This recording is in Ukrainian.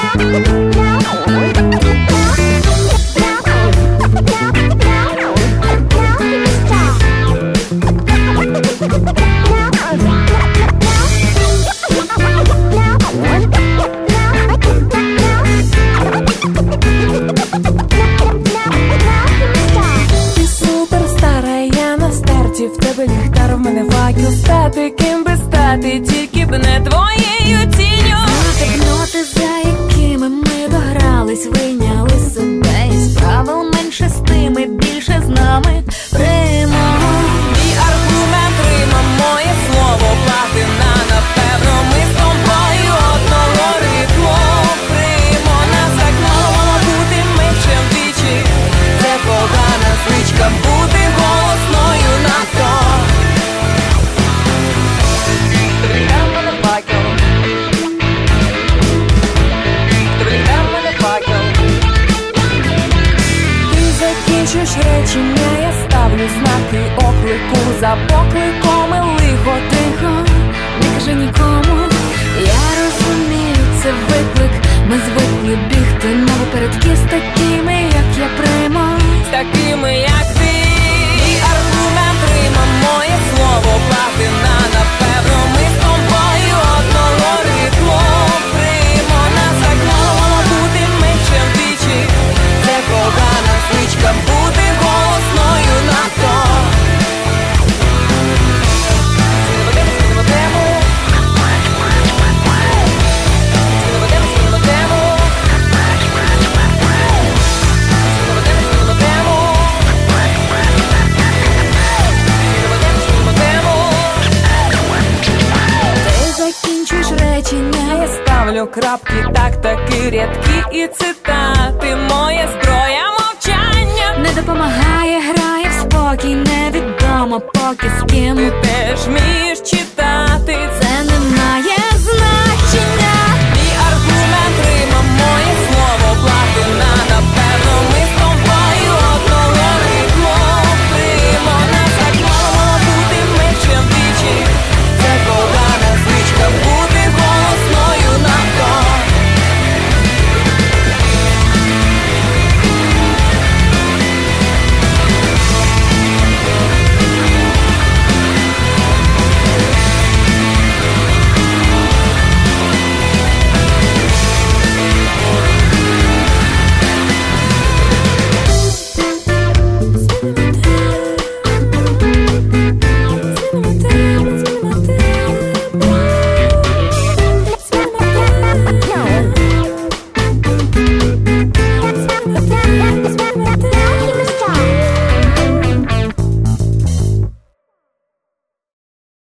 В тебе ліхтар, в мене факел. Стати, ким би стати, тільки б не твоєю тінню. Знати б ноти, за якими ми догрались, вийняли себе із правил, менше з тими, більше з нами. Приймо мій аргумент, Рима, моє слово, платина, напевно, ми з тобою одного ритму. Приймо, нас так мало бути мивчим вічі. Це погана звичка бути голосною надто. Ти закінчиш речення, я ставлю знаки оклику. За покликом і лихо тихо, не кажи нікому. Я розумію, це виклик. Ми звикли бігти навпередки з такими, як я, Приймо. з такими, як ти. Мій аргумент, Рима, моє слово, платина, напевно, ми з тобою одного ритму. Приймо, нас так мало бути мивчим вічі. Це погана звичка бути голосною надто. Закінчуєш речення, я Ставлю крапки, таки рядки і цитати. Моя зброя мовчання. не допомагає, грає в спокій. Невідомо поки з ким. Ти теж вмієш читати. Це не